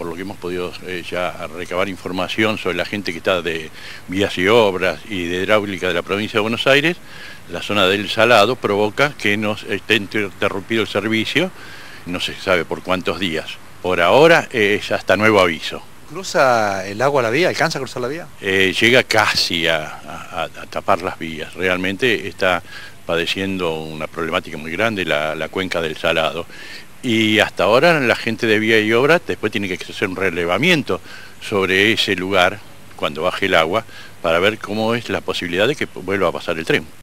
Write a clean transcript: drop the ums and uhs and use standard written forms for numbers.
por lo que hemos podido ya recabar información sobre la gente que está de vías y obras y de hidráulica de la provincia de Buenos Aires, la zona del Salado provoca que nos esté interrumpido el servicio, no se sabe por cuántos días. Por ahora es hasta nuevo aviso. ¿Cruza el agua la vía? ¿Alcanza a cruzar la vía? Llega casi a tapar las vías. Realmente está padeciendo una problemática muy grande la cuenca del Salado. Y hasta ahora la gente de vía y obra después tiene que hacer un relevamiento sobre ese lugar cuando baje el agua para ver cómo es la posibilidad de que vuelva a pasar el tren.